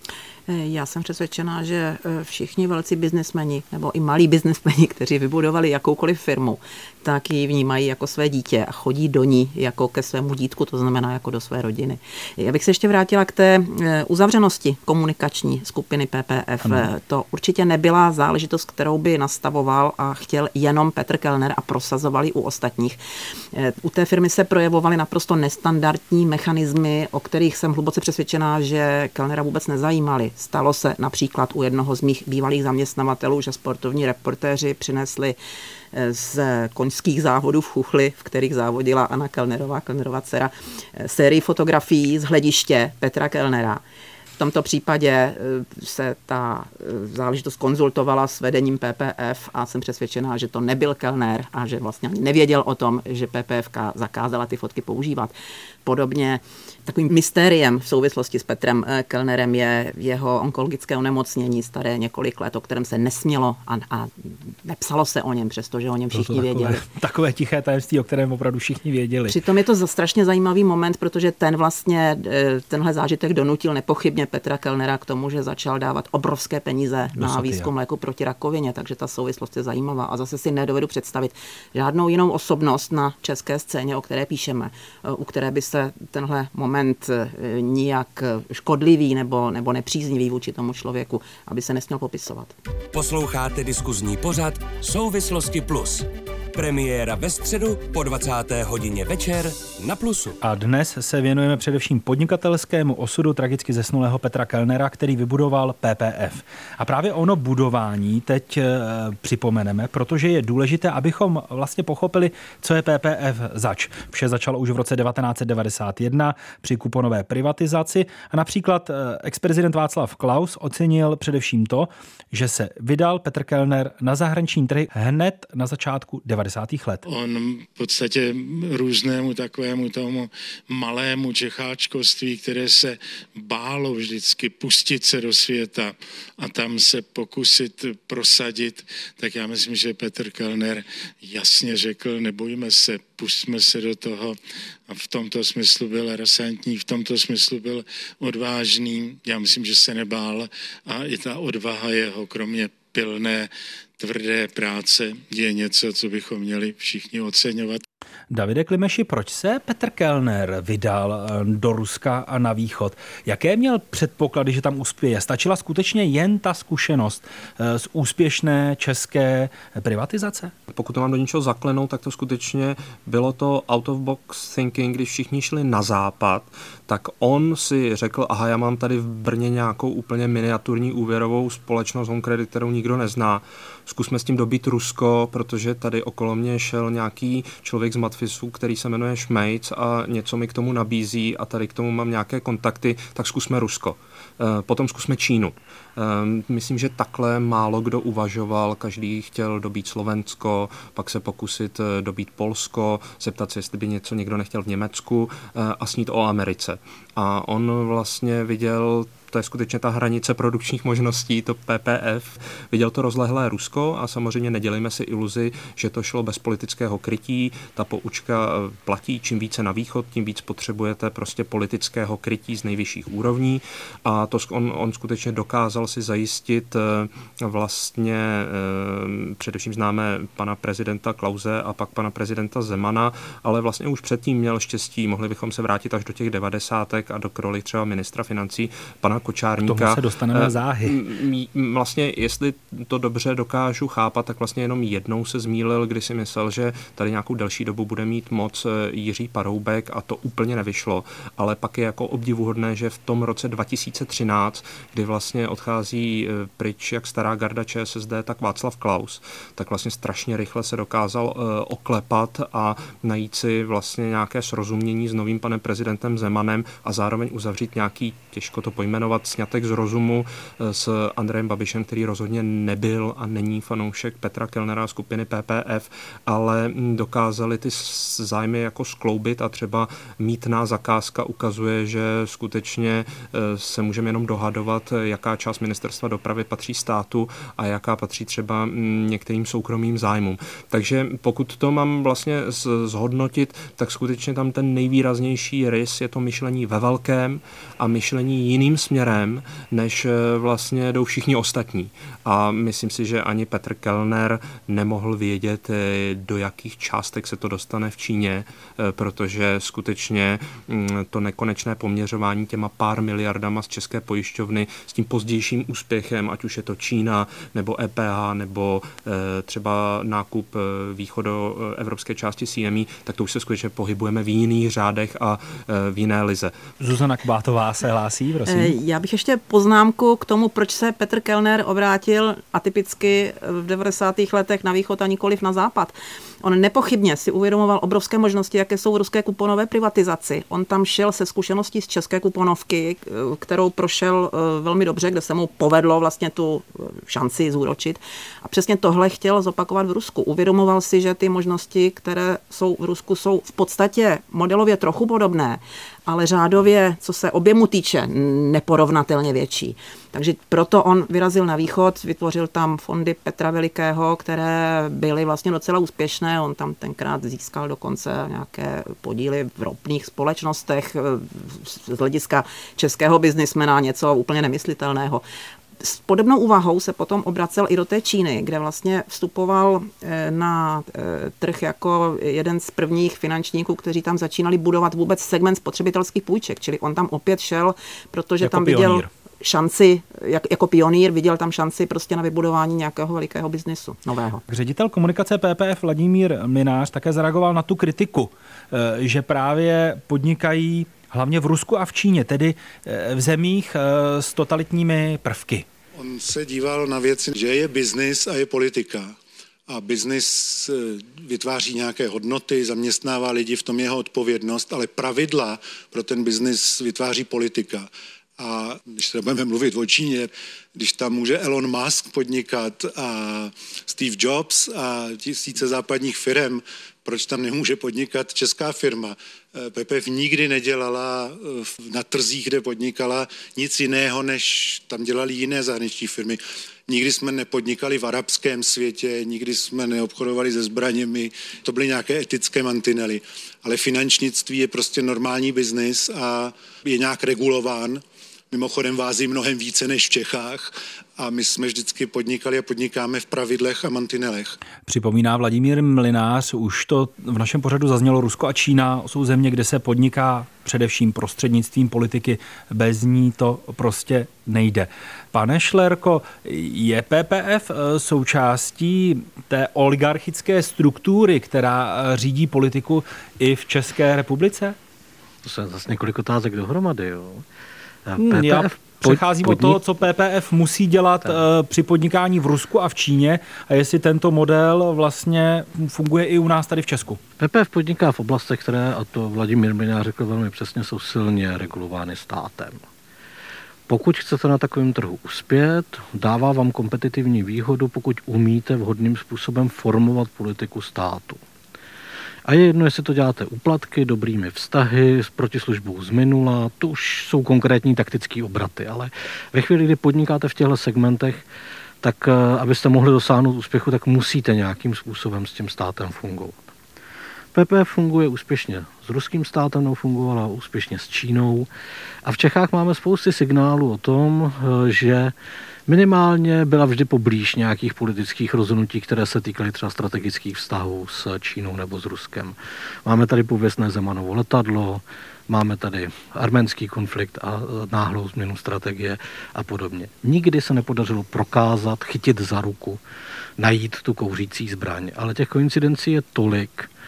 Já jsem přesvědčená, že všichni velcí biznesmeni nebo i malí biznesmeni, kteří vybudovali jakoukoliv firmu, tak ji vnímají jako své dítě a chodí do ní jako ke svému dítku, to znamená jako do své rodiny. Já bych se ještě vrátila k té uzavřenosti komunikační skupiny PPF. Ano. To určitě nebyla záležitost, kterou by nastavoval a chtěl jenom Petr Kellner a prosazovali u ostatních. U té firmy se projevovaly naprosto nestandardní mechanismy, o kterých jsem hluboce přesvědčená, že Kellnera vůbec nezajímaly. Stalo se například u jednoho z mých bývalých zaměstnavatelů, že sportovní reportéři přinesli z koňských závodů v Chuchli, v kterých závodila Anna Kellnerová, Kellnerova dcera, sérii fotografií z hlediště Petra Kellnera. V tomto případě se ta záležitost konzultovala s vedením PPF a jsem přesvědčená, že to nebyl Kellner a že vlastně ani nevěděl o tom, že PPFK zakázala ty fotky používat. Podobně takovým mystériem v souvislosti s Petrem Kellnerem je jeho onkologické onemocnění staré několik let, o kterém se nesmělo a nepsalo se o něm, přestože o něm všichni věděli. Takové tiché tajemství, o kterém opravdu všichni věděli. Přitom je to strašně zajímavý moment, protože tenhle zážitek donutil nepochybně Petra Kellnera k tomu, že začal dávat obrovské peníze na výzkum léku proti rakovině, takže ta souvislost je zajímavá. A zase si nedovedu představit žádnou jinou osobnost na české scéně, o které píšeme, u které by se tenhle moment nijak škodlivý nebo nepříznivý vůči tomu člověku, aby se nesměl popisovat. Posloucháte diskuzní pořad Souvislosti plus. Premiéra ve středu po 20. hodině večer na Plusu. A dnes se věnujeme především podnikatelskému osudu tragicky zesnulého Petra Kellnera, který vybudoval PPF. A právě ono budování teď připomeneme, protože je důležité, abychom vlastně pochopili, co je PPF zač. Vše začalo už v roce 1991 při kuponové privatizaci a například ex-prezident Václav Klaus ocenil především to, že se vydal Petr Kellner na zahraniční trhy hned na začátku 90. let. On v podstatě různému takovému tomu malému čecháčkovství, které se bálo vždycky pustit se do světa a tam se pokusit prosadit, tak já myslím, že Petr Kellner jasně řekl, nebojme se, pustíme se do toho, a v tomto smyslu byl rasantní, v tomto smyslu byl odvážný, já myslím, že se nebál a i ta odvaha jeho, kromě pilné, tvrdé práce, je něco, co bychom měli všichni oceňovat. Davide Klimeši, proč se Petr Kellner vydal do Ruska a na východ? Jaké měl předpoklady, že tam uspěje? Stačila skutečně jen ta zkušenost z úspěšné české privatizace? Pokud to mám do něčeho zaklenout, tak to skutečně bylo to out of box thinking, když všichni šli na západ, tak on si řekl, aha, já mám tady v Brně nějakou úplně miniaturní úvěrovou společnost Home Credit, kterou nikdo nezná. Zkusme s tím dobít Rusko, protože tady okolo mě šel nějaký člověk z Matfisu, který se jmenuje Šmejc a něco mi k tomu nabízí a tady k tomu mám nějaké kontakty, tak zkusme Rusko. Potom zkusme Čínu. Myslím, že takhle málo kdo uvažoval, každý chtěl dobít Slovensko, pak se pokusit dobít Polsko, zeptat se, jestli by něco někdo nechtěl v Německu a snít o Americe. A on vlastně viděl, to je skutečně ta hranice produkčních možností, to PPF, viděl to rozlehlé Rusko a samozřejmě nedělejme si iluzi, že to šlo bez politického krytí. Ta poučka platí, čím více na východ, tím víc potřebujete prostě politického krytí z nejvyšších úrovní a to on skutečně dokázal si zajistit vlastně, především známe pana prezidenta Klause a pak pana prezidenta Zemana, ale vlastně už předtím měl štěstí, mohli bychom se vrátit až do těch 90. a do roli třeba ministra financí pana Kočárníka. K tomu se dostaneme záhy. Vlastně, jestli to dobře dokážu chápat, tak vlastně jenom jednou se zmýlil, kdy si myslel, že tady nějakou delší dobu bude mít moc Jiří Paroubek a to úplně nevyšlo. Ale pak je jako obdivuhodné, že v tom roce 2013, kdy vlastně odchází pryč jak stará garda ČSSD, tak Václav Klaus, tak vlastně strašně rychle se dokázal oklepat a najít si vlastně nějaké srozumění s novým panem prezidentem Zemanem a zároveň uzavřít nějaký, těžko to pojmenovat, sňatek z rozumu s Andrejem Babišem, který rozhodně nebyl a není fanoušek Petra Kellnera skupiny PPF, ale dokázali ty zájmy jako skloubit a třeba mýtná zakázka ukazuje, že skutečně se můžeme jenom dohadovat, jaká část ministerstva dopravy patří státu a jaká patří třeba některým soukromým zájmům. Takže pokud to mám vlastně zhodnotit, tak skutečně tam ten nejvýraznější rys je to myšlení ve velkém a myšlení jiným směrem, než vlastně jdou všichni ostatní. A myslím si, že ani Petr Kellner nemohl vědět, do jakých částek se to dostane v Číně, protože skutečně to nekonečné poměřování těma pár miliardama z České pojišťovny s tím pozdějším úspěchem, ať už je to Čína, nebo EPH, nebo třeba nákup východoevropské části CME, tak to už se skutečně pohybujeme v jiných řádech a v jiné lize. Zuzana Kubátová se hlásí, prosím. Já bych ještě poznámku k tomu, proč se Petr Kellner obrátil atypicky v 90. letech na východ a nikoliv na západ. On nepochybně si uvědomoval obrovské možnosti, jaké jsou v ruské kuponové privatizaci. On tam šel se zkušeností z české kuponovky, kterou prošel velmi dobře, kde se mu povedlo vlastně tu šanci zúročit. A přesně tohle chtěl zopakovat v Rusku. Uvědomoval si, že ty možnosti, které jsou v Rusku, jsou v podstatě modelově trochu podobné, ale řádově, co se objemu týče, neporovnatelně větší. Takže proto on vyrazil na východ, vytvořil tam fondy Petra Velikého, které byly vlastně docela úspěšné. On tam tenkrát získal dokonce nějaké podíly v ropných společnostech, z hlediska českého biznismena něco úplně nemyslitelného. S podobnou úvahou se potom obracel i do té Číny, kde vlastně vstupoval na trh jako jeden z prvních finančníků, kteří tam začínali budovat vůbec segment spotřebitelských půjček. Čili on tam opět šel, protože jako tam viděl šanci, jako pionýr, viděl tam šanci prostě na vybudování nějakého velikého biznisu nového. Ředitel komunikace PPF Vladimír Mlynář také zareagoval na tu kritiku, že právě podnikají hlavně v Rusku a v Číně, tedy v zemích s totalitními prvky. On se díval na věci, že je biznis a je politika. A biznis vytváří nějaké hodnoty, zaměstnává lidi, v tom jeho odpovědnost, ale pravidla pro ten biznis vytváří politika. A když se budeme mluvit o Číně, když tam může Elon Musk podnikat a Steve Jobs a tisíce západních firem, proč tam nemůže podnikat česká firma? PPF nikdy nedělala na trzích, kde podnikala, nic jiného, než tam dělali jiné zahraniční firmy. Nikdy jsme nepodnikali v arabském světě, nikdy jsme neobchodovali se zbraněmi, to byly nějaké etické mantinely. Ale finančnictví je prostě normální biznis a je nějak regulován. Mimochodem vází mnohem více než v Čechách a my jsme vždycky podnikali a podnikáme v pravidlech a mantinelech. Připomíná Vladimír Mlynář, už to v našem pořadu zaznělo, Rusko a Čína jsou země, kde se podniká především prostřednictvím politiky, bez ní to prostě nejde. Pane Šlerko, je PPF součástí té oligarchické struktury, která řídí politiku i v České republice? To se zase několik otázek dohromady, jo. Já přecházím od toho, co PPF musí dělat při podnikání v Rusku a v Číně a jestli tento model vlastně funguje i u nás tady v Česku. PPF podniká v oblastech, které, a to Vladimír Mlynář řekl velmi přesně, jsou silně regulovány státem. Pokud chcete na takovém trhu uspět, dává vám kompetitivní výhodu, pokud umíte vhodným způsobem formovat politiku státu. A je jedno, jestli to děláte úplatky, dobrými vztahy, s protislužbou z minula, to už jsou konkrétní taktické obraty, ale ve chvíli, kdy podnikáte v těchto segmentech, tak abyste mohli dosáhnout úspěchu, tak musíte nějakým způsobem s tím státem fungovat. PPF funguje úspěšně s ruským státem, nebo fungovala úspěšně s Čínou a v Čechách máme spousty signálů o tom, že minimálně byla vždy poblíž nějakých politických rozhodnutí, které se týkaly třeba strategických vztahů s Čínou nebo s Ruskem. Máme tady pověstné Zemanovo letadlo, máme tady arménský konflikt a náhlou změnu strategie a podobně. Nikdy se nepodařilo prokázat, chytit za ruku, najít tu kouřící zbraň, ale těch koincidencí je tolik,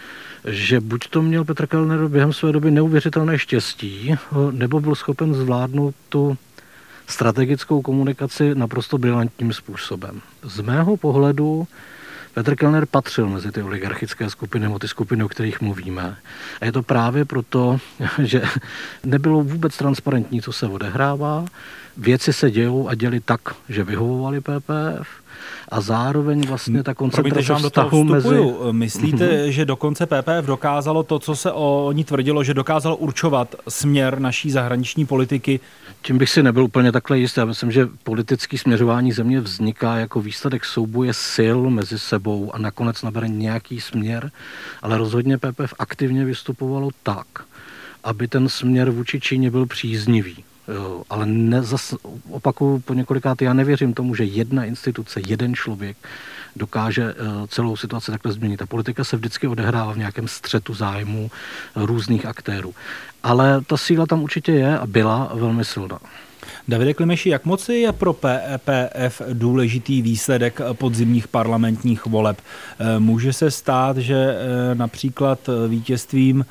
že buď to měl Petr Kellner během své doby neuvěřitelné štěstí, nebo byl schopen zvládnout tu strategickou komunikaci naprosto brilantním způsobem. Z mého pohledu Petr Kellner patřil mezi ty oligarchické skupiny, nebo ty skupiny, o kterých mluvíme. A je to právě proto, že nebylo vůbec transparentní, co se odehrává. Věci se dějou a děly tak, že vyhovovali PPF, a zároveň vlastně ta koncentrace vztahu mezi... Myslíte, že dokonce PPF dokázalo to, co se o ní tvrdilo, že dokázalo určovat směr naší zahraniční politiky? Tím bych si nebyl úplně takhle jistý. Já myslím, že politické směřování země vzniká jako výsledek souboje sil mezi sebou a nakonec nabere nějaký směr, ale rozhodně PPF aktivně vystupovalo tak, aby ten směr vůči Číně byl příznivý. Jo, ale opakuju po několikáté, já nevěřím tomu, že jedna instituce, jeden člověk dokáže celou situaci takhle změnit. Ta politika se vždycky odehrává v nějakém střetu zájmů různých aktérů. Ale ta síla tam určitě je a byla velmi silná. Davide Klimeši, jak moc je pro PPF důležitý výsledek podzimních parlamentních voleb? Může se stát, že například vítězstvím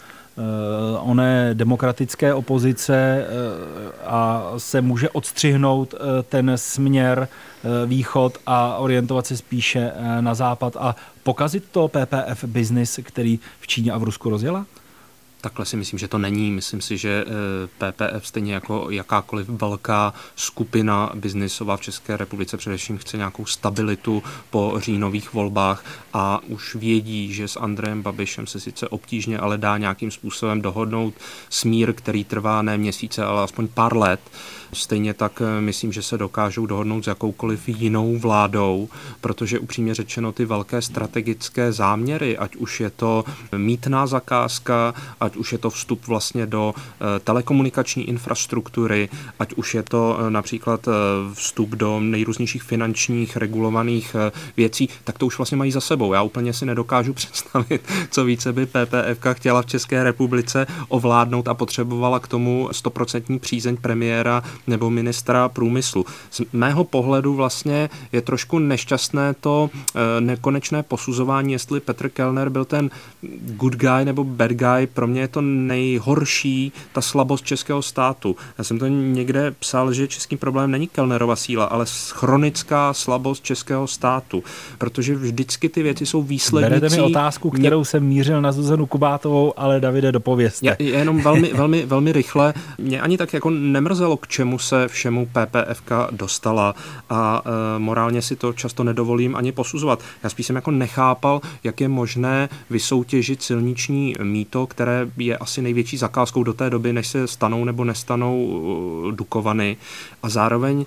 oné demokratické opozice a se může odstřihnout ten směr východ a orientovat se spíše na západ a pokazit to PPF business, který v Číně a v Rusku rozjela? Takhle si myslím, že to není. Myslím si, že PPF stejně jako jakákoliv velká skupina biznisová v České republice především chce nějakou stabilitu po říjnových volbách a už vědí, že s Andrejem Babišem se sice obtížně, ale dá nějakým způsobem dohodnout smír, který trvá ne měsíce, ale aspoň pár let. Stejně tak myslím, že se dokážou dohodnout s jakoukoliv jinou vládou, protože upřímně řečeno ty velké strategické záměry, ať už je to mýtná zakázka, ať už je to vstup vlastně do telekomunikační infrastruktury, ať už je to například vstup do nejrůznějších finančních regulovaných věcí, tak to už vlastně mají za sebou. Já úplně si nedokážu představit, co více by PPFka chtěla v České republice ovládnout a potřebovala k tomu 100% přízeň premiéra nebo ministra průmyslu. Z mého pohledu vlastně je trošku nešťastné to nekonečné posuzování, jestli Petr Kellner byl ten good guy nebo bad guy. Pro mě je to nejhorší, ta slabost českého státu. Já jsem to někde psal, že českým problém není Kellnerova síla, ale chronická slabost českého státu, protože vždycky ty věci jsou výslednicí. Berete mi otázku, kterou jsem mířil na Zuzanu Kubátovou, ale Davide, dopovězte. Jenom velmi rychle. Mě ani tak jako nemrzelo, k čemu se všemu PPFka dostala a morálně si to často nedovolím ani posuzovat. Já spíš jsem jako nechápal, jak je možné vysoutěžit silniční mýto, které je asi největší zakázkou do té doby, než se stanou nebo nestanou Dukovany. A zároveň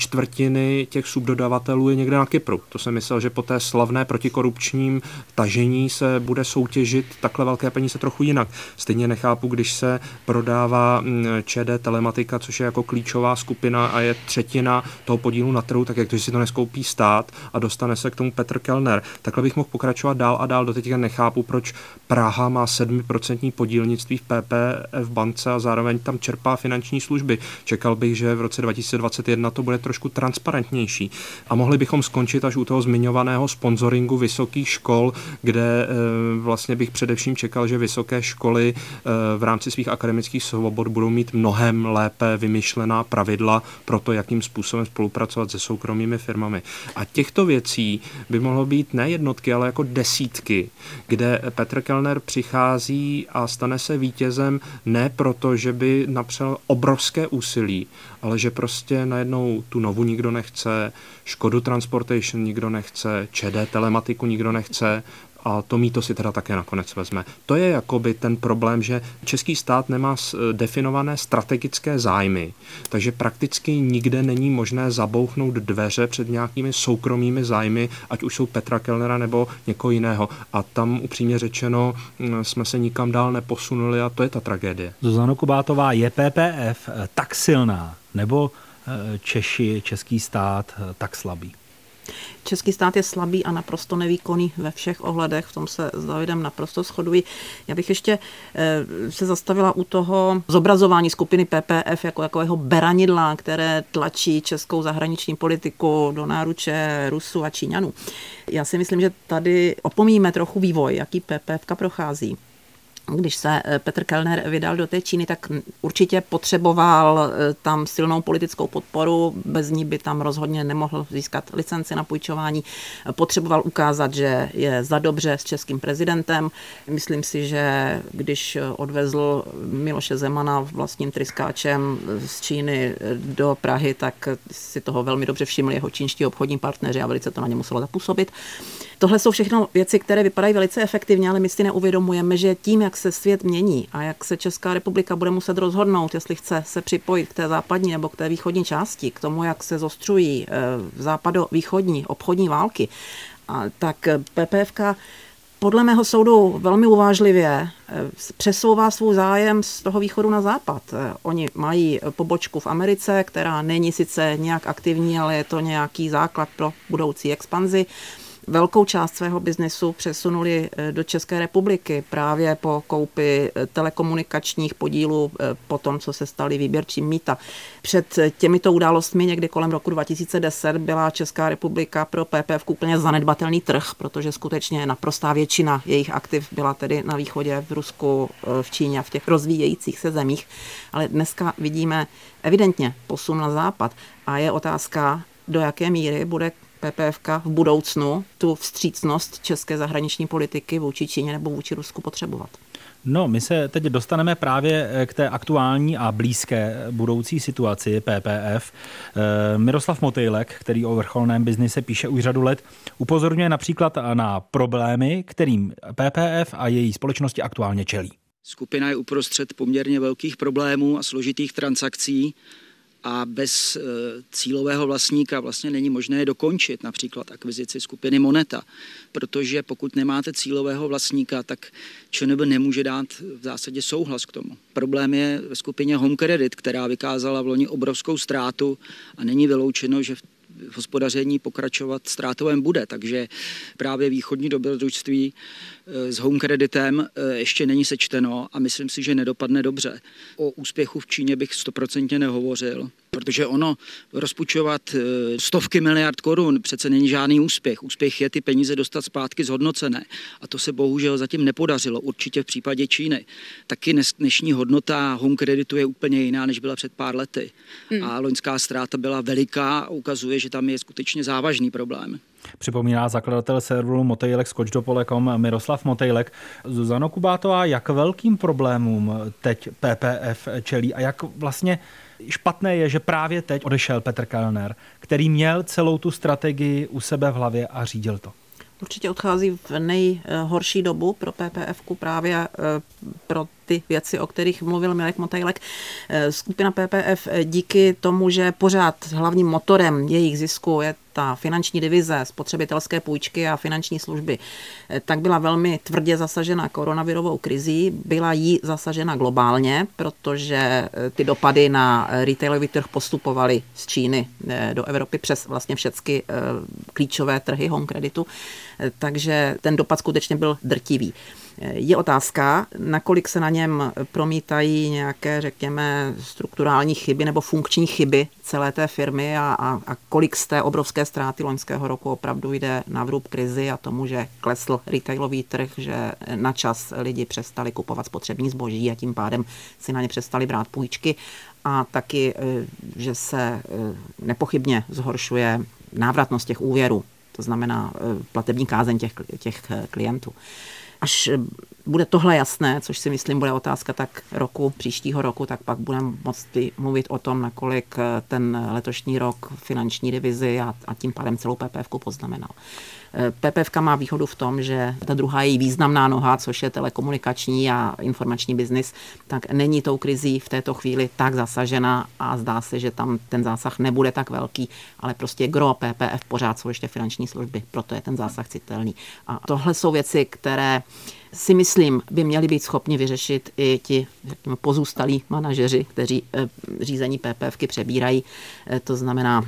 3/4 těch subdodavatelů je někde na Kypru. To jsem myslel, že po té slavné protikorupčním tažení se bude soutěžit takhle velké peníze trochu jinak. Stejně nechápu, když se prodává ČD Telematika, což je jako klíčová skupina a je 1/3 toho podílu na trhu, tak jak to, že si to neskoupí stát a dostane se k tomu Petr Kellner. Takhle bych mohl pokračovat dál a dál. Doteďka nechápu, proč Praha má 7% podílnictví v PPF bance a zároveň tam čerpá finanční služby. Čekal bych, že v roce 2021 to bude trošku transparentnější. A mohli bychom skončit až u toho zmiňovaného sponzoringu vysokých škol, kde vlastně bych především čekal, že vysoké školy v rámci svých akademických svobod budou mít mnohem lépe vymyšlená pravidla pro to, jakým způsobem spolupracovat se soukromými firmami. A těchto věcí by mohlo být ne jednotky, ale jako desítky, kde Petr Kellner přichází a stane se vítězem ne proto, že by napřel obrovské úsilí, ale že prostě najednou tu Novu nikdo nechce, Škodu Transportation nikdo nechce, ČD Telematiku nikdo nechce, a to mýto si teda také nakonec vezme. To je jakoby ten problém, že český stát nemá definované strategické zájmy, takže prakticky nikde není možné zabouchnout dveře před nějakými soukromými zájmy, ať už jsou Petra Kellnera nebo někoho jiného. A tam upřímně řečeno jsme se nikam dál neposunuli a to je ta tragédie. Zuzano Kubátová, je PPF tak silná nebo Češi, český stát tak slabý? Český stát je slabý a naprosto nevýkonný ve všech ohledech, v tom se s Davidem naprosto shoduji. Já bych ještě se zastavila u toho zobrazování skupiny PPF jako takového beranidla, které tlačí českou zahraniční politiku do náruče Rusů a Číňanů. Já si myslím, že tady opomíjíme trochu vývoj, jaký PPFka prochází. Když se Petr Kellner vydal do té Číny, tak určitě potřeboval tam silnou politickou podporu, bez ní by tam rozhodně nemohl získat licenci na půjčování. Potřeboval ukázat, že je za dobře s českým prezidentem. Myslím si, že když odvezl Miloše Zemana vlastním tryskáčem z Číny do Prahy, tak si toho velmi dobře všimli jeho čínští obchodní partneři a velice to na ně muselo zapůsobit. Tohle jsou všechno věci, které vypadají velice efektivně, ale my si neuvědomujeme, že tím, jak se svět mění a jak se Česká republika bude muset rozhodnout, jestli chce se připojit k té západní nebo k té východní části, k tomu, jak se zostřují západo-východní obchodní války, tak PPFka podle mého soudu velmi uvážlivě přesouvá svůj zájem z toho východu na západ. Oni mají pobočku v Americe, která není sice nějak aktivní, ale je to nějaký základ pro budoucí expanzi. Velkou část svého biznesu přesunuli do České republiky právě po koupi telekomunikačních podílů po tom, co se staly výběrčím mýta. Před těmito událostmi někdy kolem roku 2010 byla Česká republika pro PPF úplně zanedbatelný trh, protože skutečně naprostá většina jejich aktiv byla tedy na východě, v Rusku, v Číně a v těch rozvíjejících se zemích. Ale dneska vidíme evidentně posun na západ a je otázka, do jaké míry bude PPFka v budoucnu tu vstřícnost české zahraniční politiky vůči Číně nebo vůči Rusku potřebovat. No, my se teď dostaneme právě k té aktuální a blízké budoucí situaci PPF. Miroslav Motejlek, který o vrcholném biznise píše už řadu let, upozorňuje například na problémy, kterým PPF a její společnosti aktuálně čelí. Skupina je uprostřed poměrně velkých problémů a složitých transakcí a bez cílového vlastníka vlastně není možné je dokončit, například akvizici skupiny Moneta, protože pokud nemáte cílového vlastníka, tak ČNB nemůže dát v zásadě souhlas k tomu. Problém je ve skupině Home Credit, která vykázala v loni obrovskou ztrátu a není vyloučeno, že v hospodaření pokračovat ztrátovém bude, takže právě východní dobrodružství s Home Creditem ještě není sečteno a myslím si, že nedopadne dobře. O úspěchu v Číně bych 100% nehovořil, protože ono rozpůjčovat stovky miliard korun přece není žádný úspěch. Úspěch je ty peníze dostat zpátky zhodnocené a to se bohužel zatím nepodařilo, určitě v případě Číny. Taky dnešní hodnota Home Creditu je úplně jiná, než byla před pár lety. A loňská ztráta byla veliká a ukazuje, že tam je skutečně závažný problém. Připomíná zakladatel serveru Motejlek Skočdopole.com Miroslav Motejlek. Zuzano Kubátová, jak velkým problémům teď PPF čelí a jak vlastně špatné je, že právě teď odešel Petr Kellner, který měl celou tu strategii u sebe v hlavě a řídil to? Určitě odchází v nejhorší dobu pro PPFku právě pro ty věci, o kterých mluvil Mirek Motejlek. Skupina PPF díky tomu, že pořád hlavním motorem jejich zisku je ta finanční divize, spotřebitelské půjčky a finanční služby, tak byla velmi tvrdě zasažena koronavirovou krizí. Byla jí zasažena globálně, protože ty dopady na retailový trh postupovaly z Číny do Evropy přes vlastně všechny klíčové trhy Home Creditu. Takže ten dopad skutečně byl drtivý. Je otázka, nakolik se na něm promítají nějaké, řekněme, strukturální chyby nebo funkční chyby celé té firmy a kolik z té obrovské ztráty loňského roku opravdu jde na vrub krizi a tomu, že klesl retailový trh, že na čas lidi přestali kupovat spotřební zboží a tím pádem si na ně přestali brát půjčky a taky, že se nepochybně zhoršuje návratnost těch úvěrů, to znamená platební kázeň těch klientů. Až bude tohle jasné, což si myslím bude otázka tak příštího roku, tak pak budeme moct mluvit o tom, nakolik ten letošní rok finanční divizi a tím pádem celou PPFku poznamenal. PPFka má výhodu v tom, že ta druhá její významná noha, což je telekomunikační a informační biznis, tak není tou krizí v této chvíli tak zasažena a zdá se, že tam ten zásah nebude tak velký, ale prostě gro PPF pořád jsou ještě finanční služby, proto je ten zásah citelný. A tohle jsou věci, které si myslím, by měli být schopni vyřešit i ti pozůstalí manažeři, kteří řízení PPFky přebírají. To znamená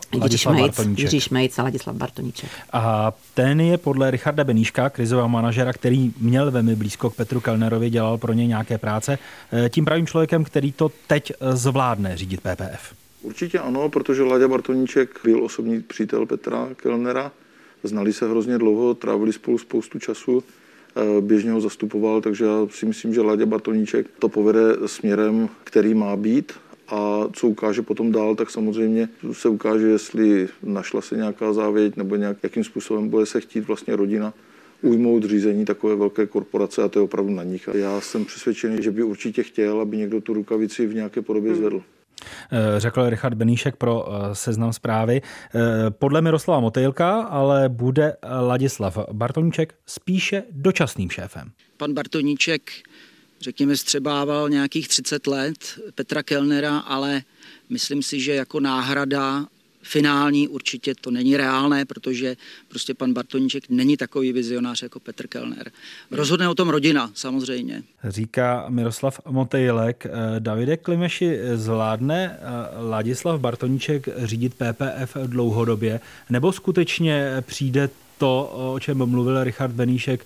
Jiří Šmejc a Ladislav Bartoníček. A ten je podle Richarda Beníška, krizového manažera, který měl velmi blízko k Petru Kellnerovi, dělal pro něj nějaké práce, tím pravým člověkem, který to teď zvládne řídit PPF. Určitě ano, protože Láďa Bartoníček byl osobní přítel Petra Kellnera. Znali se hrozně dlouho, trávili spolu spoustu času, běžně ho zastupoval, takže já si myslím, že Láďa Bartoníček to povede směrem, který má být. A co ukáže potom dál, tak samozřejmě se ukáže, jestli našla se nějaká závěť nebo jakým způsobem bude se chtít vlastně rodina ujmout řízení takové velké korporace a to je opravdu na nich. A já jsem přesvědčený, že by určitě chtěl, aby někdo tu rukavici v nějaké podobě zvedl. Řekl Richard Beníšek pro Seznam Zprávy. Podle Miroslava Motejlka ale bude Ladislav Bartoníček spíše dočasným šéfem. Pan Bartoníček, řekněme, střebával nějakých 30 let Petra Kellnera, ale myslím si, že jako náhrada finální určitě to není reálné, protože prostě pan Bartoníček není takový vizionář jako Petr Kellner. Rozhodne o tom rodina, samozřejmě. Říká Miroslav Motejlek. Davide Klimeši, zvládne Ladislav Bartoníček řídit PPF dlouhodobě, nebo skutečně přijde to, o čem mluvil Richard Beníšek,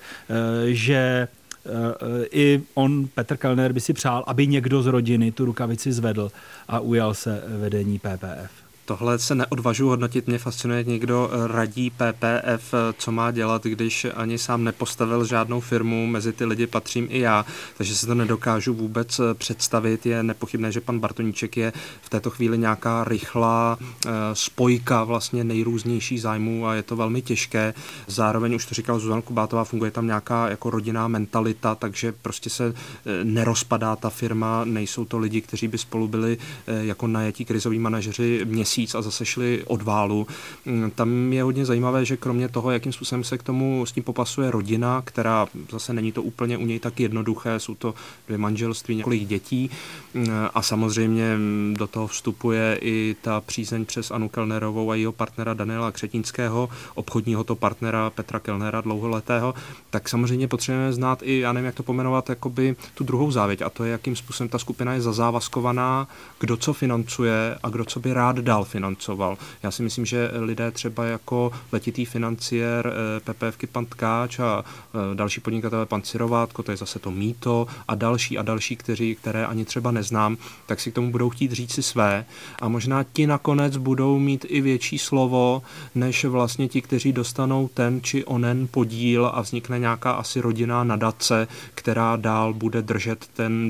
že i on, Petr Kellner, by si přál, aby někdo z rodiny tu rukavici zvedl a ujal se vedení PPF? Tohle se neodvažuji hodnotit, mě fascinuje, jak někdo radí PPF, co má dělat, když ani sám nepostavil žádnou firmu, mezi ty lidi patřím i já, takže si to nedokážu vůbec představit. Je nepochybné, že pan Bartoníček je v této chvíli nějaká rychlá spojka vlastně nejrůznějších zájmů a je to velmi těžké. Zároveň, už to říkal Zuzana Kubátová, funguje tam nějaká jako rodinná mentalita, takže prostě se nerozpadá ta firma, nejsou to lidi, kteří by spolu byli jako najetí krizoví manažeři měsíc a zase šli od válu. Tam je hodně zajímavé, že kromě toho, jakým způsobem se k tomu s tím popasuje rodina, která zase není to úplně u něj tak jednoduché, jsou to 2 manželství, několik dětí a samozřejmě do toho vstupuje i ta přízeň přes Anu Kellnerovou a jejího partnera Daniela Křetínského, obchodního to partnera Petra Kellnera dlouholetého, tak samozřejmě potřebujeme znát i, já nevím, jak to pomenovat, jakoby tu druhou závěť a to je, jakým způsobem ta skupina je zazávazkovaná, kdo co financuje a kdo co by rád dál financoval. Já si myslím, že lidé třeba jako letitý financiér PPFky pan Tkáč a další podnikatelé pan Cirovátko, to je zase to mýto a další, které ani třeba neznám, tak si k tomu budou chtít říct si své a možná ti nakonec budou mít i větší slovo, než vlastně ti, kteří dostanou ten či onen podíl a vznikne nějaká asi rodinná nadace, která dál bude držet ten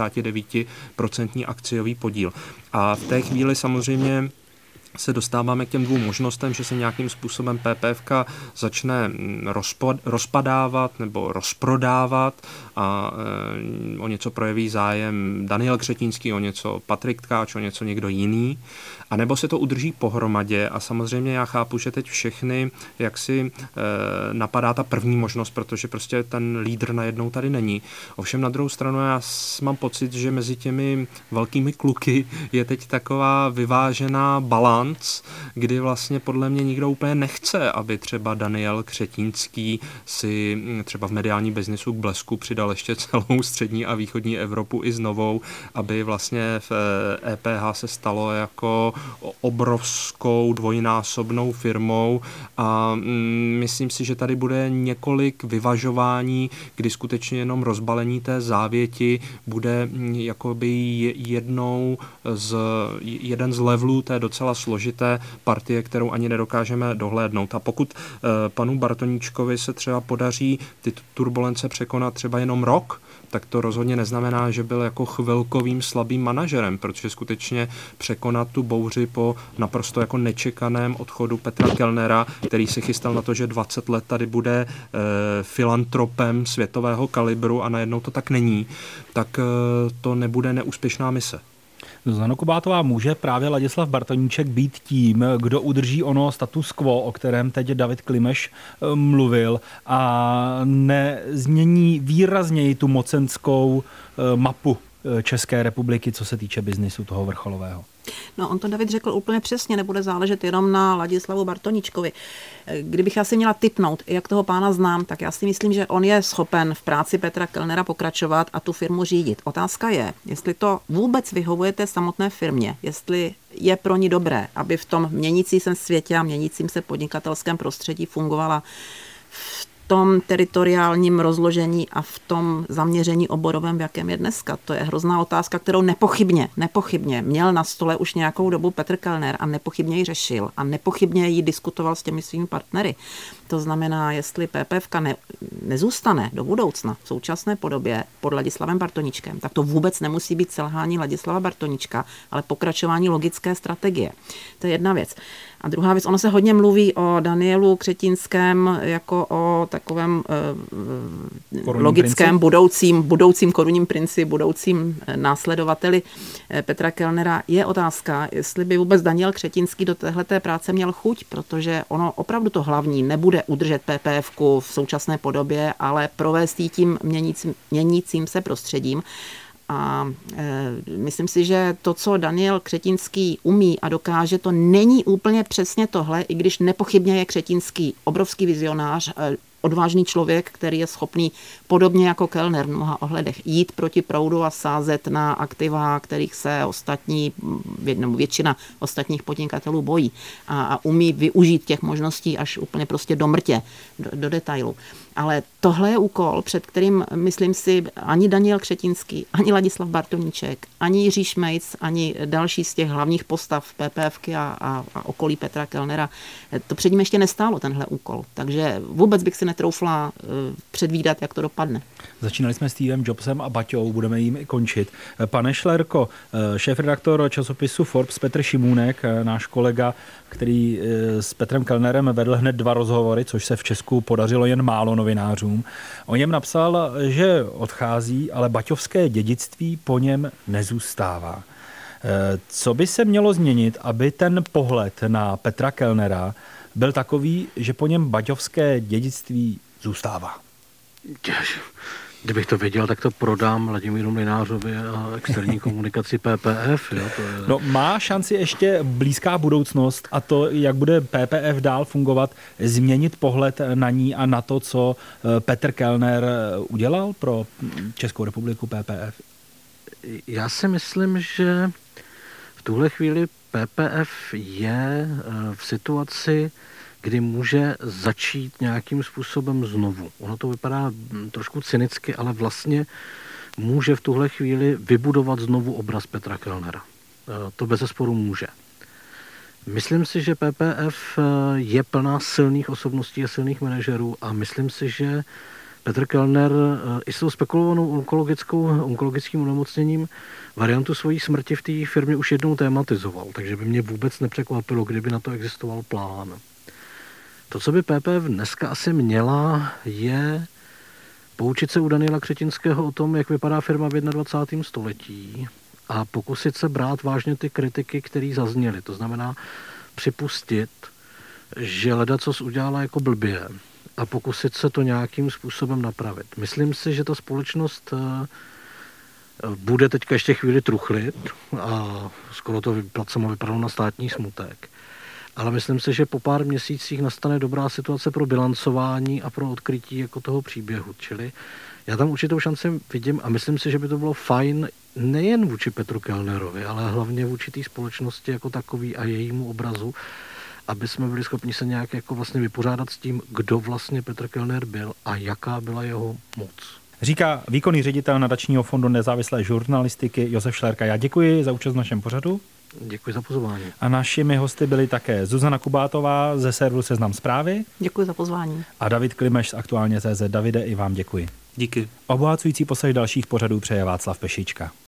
99% akciový podíl. A v té chvíli samozřejmě se dostáváme k těm 2 možnostem, že se nějakým způsobem PPFka začne rozpadávat nebo rozprodávat a o něco projeví zájem Daniel Křetínský, o něco Patrik Tkáč, o něco někdo jiný, a nebo se to udrží pohromadě a samozřejmě já chápu, že teď všechny jaksi napadá ta první možnost, protože prostě ten lídr najednou tady není. Ovšem na druhou stranu já mám pocit, že mezi těmi velkými kluky je teď taková vyvážená balanc, kdy vlastně podle mě nikdo úplně nechce, aby třeba Daniel Křetínský si třeba v mediální biznesu k blesku přidal ještě celou střední a východní Evropu i s novou, aby vlastně v EPH se stalo jako obrovskou dvojnásobnou firmou a myslím si, že tady bude několik vyvažování, kdy skutečně jenom rozbalení té závěti bude jakoby jeden z levelů té docela složité partie, kterou ani nedokážeme dohlédnout. A pokud panu Bartoníčkovi se třeba podaří ty turbulence překonat třeba jenom rok, tak to rozhodně neznamená, že byl jako chvilkovým slabým manažerem, protože skutečně překonat tu bouři po naprosto jako nečekaném odchodu Petra Kellnera, který se chystal na to, že 20 let tady bude filantropem světového kalibru a najednou to tak není, tak to nebude neúspěšná mise. Zuzana Kubátová, může právě Ladislav Bartoníček být tím, kdo udrží ono status quo, o kterém teď David Klimeš mluvil a nezmění výrazněji tu mocenskou mapu České republiky, co se týče biznisu toho vrcholového? No, on to David řekl úplně přesně, nebude záležet jenom na Ladislavu Bartoníčkovi. Kdybych asi měla tipnout, jak toho pána znám, tak já si myslím, že on je schopen v práci Petra Kellnera pokračovat a tu firmu řídit. Otázka je, jestli to vůbec vyhovuje té samotné firmě, jestli je pro ní dobré, aby v tom měnícím se světě a měnícím se podnikatelském prostředí fungovala v tom teritoriálním rozložení a v tom zaměření oborovém, v jakém je dneska. To je hrozná otázka, kterou nepochybně měl na stole už nějakou dobu Petr Kellner a nepochybně ji řešil a nepochybně ji diskutoval s těmi svými partnery. To znamená, jestli PPFka nezůstane do budoucna v současné podobě pod Ladislavem Bartoníčkem, tak to vůbec nemusí být selhání Ladislava Bartoníčka, ale pokračování logické strategie. To je jedna věc. A druhá věc, ono se hodně mluví o Danielu Křetínském jako o takovém logickém budoucím korunním princi, budoucím následovateli Petra Kellnera. Je otázka, jestli by vůbec Daniel Křetínský do téhleté práce měl chuť, protože ono opravdu to hlavní nebude udržet PPFku v současné podobě, ale provést ji tím měnícím se prostředím. A myslím si, že to, co Daniel Křetínský umí a dokáže, to není úplně přesně tohle, i když nepochybně je Křetínský obrovský vizionář, odvážný člověk, který je schopný podobně jako Kellner v mnoha ohledech jít proti proudu a sázet na aktiva, kterých se většina ostatních podnikatelů bojí a umí využít těch možností až úplně prostě do mrtě, do detailu. Ale tohle je úkol, před kterým, myslím si, ani Daniel Křetínský, ani Ladislav Bartoníček, ani Jiří Šmejc, ani další z těch hlavních postav PPFky a okolí Petra Kellnera, to před ním ještě nestálo, tenhle úkol. Takže vůbec bych si netroufla předvídat, jak to dopadne. Začínali jsme s Stevem Jobsem a Baťou, budeme jim i končit. Pane Šlerko, šéfredaktor časopisu Forbes Petr Šimůnek, náš kolega, který s Petrem Kellnerem vedl hned 2 rozhovory, což se v Česku podařilo jen málo novinářům. O něm napsal, že odchází, ale baťovské dědictví po něm nezůstává. Co by se mělo změnit, aby ten pohled na Petra Kellnera byl takový, že po něm baťovské dědictví zůstává? Kdybych to věděl, tak to prodám Vladimíru Mlynářovi a externí komunikaci PPF. Jo, to je... No, má šanci ještě blízká budoucnost a to, jak bude PPF dál fungovat, změnit pohled na ní a na to, co Petr Kellner udělal pro Českou republiku PPF? Já si myslím, že v tuhle chvíli PPF je v situaci, kdy může začít nějakým způsobem znovu. Ono to vypadá trošku cynicky, ale vlastně může v tuhle chvíli vybudovat znovu obraz Petra Kellnera. To bezesporu může. Myslím si, že PPF je plná silných osobností a silných manažerů a myslím si, že Petr Kellner i s tou spekulovanou onkologickým onemocněním variantu svojí smrti v té firmě už jednou tématizoval, takže by mě vůbec nepřekvapilo, kdyby na to existoval plán. To, co by PPF dneska asi měla, je poučit se u Daniela Křetínského o tom, jak vypadá firma v 21. století a pokusit se brát vážně ty kritiky, které zazněly. To znamená připustit, že ledacos udělala jako blbě a pokusit se to nějakým způsobem napravit. Myslím si, že ta společnost bude teďka ještě chvíli truchlit a skoro to vypadalo na státní smutek. Ale myslím si, že po pár měsících nastane dobrá situace pro bilancování a pro odkrytí jako toho příběhu. Čili já tam určitou šanci vidím a myslím si, že by to bylo fajn nejen vůči Petru Kellnerovi, ale hlavně vůči té společnosti jako takový a jejímu obrazu, aby jsme byli schopni se nějak jako vlastně vypořádat s tím, kdo vlastně Petr Kellner byl a jaká byla jeho moc. Říká výkonný ředitel Nadačního fondu nezávislé žurnalistiky Josef Šlerka. Já děkuji za účast v našem pořadu. Děkuji za pozvání. A našimi hosty byli také Zuzana Kubátová ze serveru Seznam Zprávy. Děkuji za pozvání. A David Klimeš z Aktuálně.cz. Davide, i vám děkuji. Díky. Obohacující poslech dalších pořadů přeje Václav Pešička.